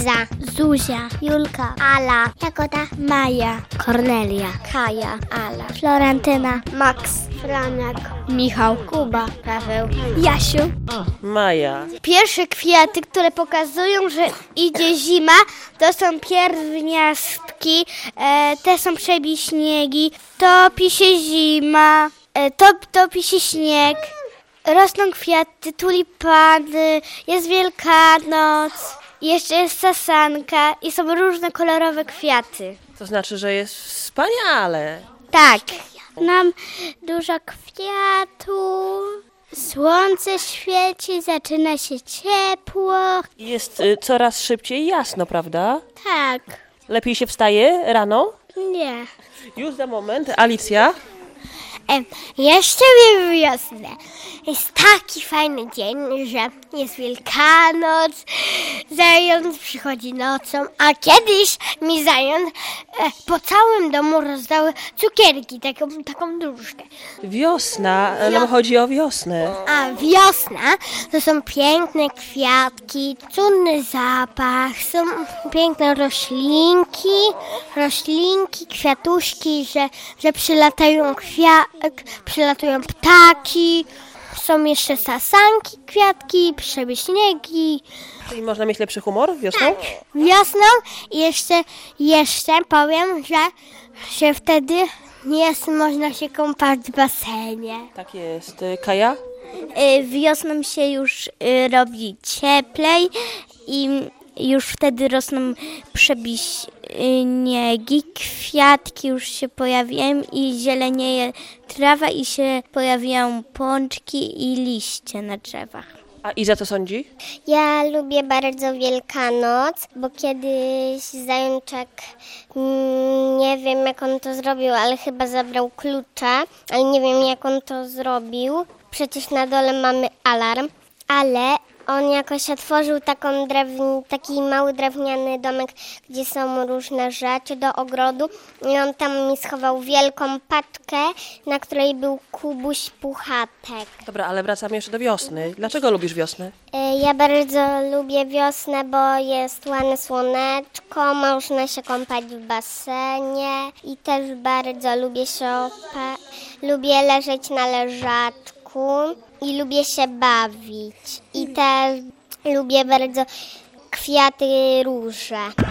Iza, Zuzia, Julka, Ala, Jagoda, Maja, Kornelia, Kaja, Ala, Florentyna, Max, Franek, Michał, Kuba, Paweł, Jasiu. Maja. Pierwsze kwiaty, które pokazują, że idzie zima, to są pierwiastki, te są przebiśniegi, topi się zima, topi się śnieg, rosną kwiaty, tulipany, jest Wielkanoc, jeszcze jest sasanka i są różne kolorowe kwiaty. To znaczy, że jest wspaniale. Tak. Mam dużo kwiatów, słońce świeci, zaczyna się ciepło. Jest coraz szybciej jasno, prawda? Tak. Lepiej się wstaje rano? Nie. Już za moment. Alicja? Jeszcze wiosnę. Jest taki fajny dzień, że jest Wielkanoc, zając przychodzi nocą, a kiedyś mi zając po całym domu rozdały cukierki, taką dróżkę. Wiosna. Nam chodzi o wiosnę. A wiosna to są piękne kwiatki, cudny zapach, są piękne roślinki, kwiatuszki, że przylatują ptaki, są jeszcze sasanki, kwiatki, przebiśniegi. Czyli można mieć lepszy humor wiosną? Wiosną i jeszcze powiem, że wtedy można się kąpać w basenie. Tak jest. Kaja? Wiosną się już robi cieplej i już wtedy rosną przebiśniegi, kwiatki już się pojawiają i zielenieje trawa i się pojawiają pączki i liście na drzewach. A Iza co sądzi? Ja lubię bardzo Wielkanoc, bo kiedyś zajączek, nie wiem jak on to zrobił, ale chyba zabrał klucze, ale nie wiem jak on to zrobił. Przecież na dole mamy alarm, ale on jakoś otworzył taki mały drewniany domek, gdzie są różne rzeczy do ogrodu i on tam mi schował wielką paczkę, na której był Kubuś Puchatek. Dobra, ale wracamy jeszcze do wiosny. Dlaczego lubisz wiosnę? Ja bardzo lubię wiosnę, bo jest ładne słoneczko, można się kąpać w basenie i też bardzo lubię leżeć na leżaczku i lubię się bawić. I też lubię bardzo kwiaty róże.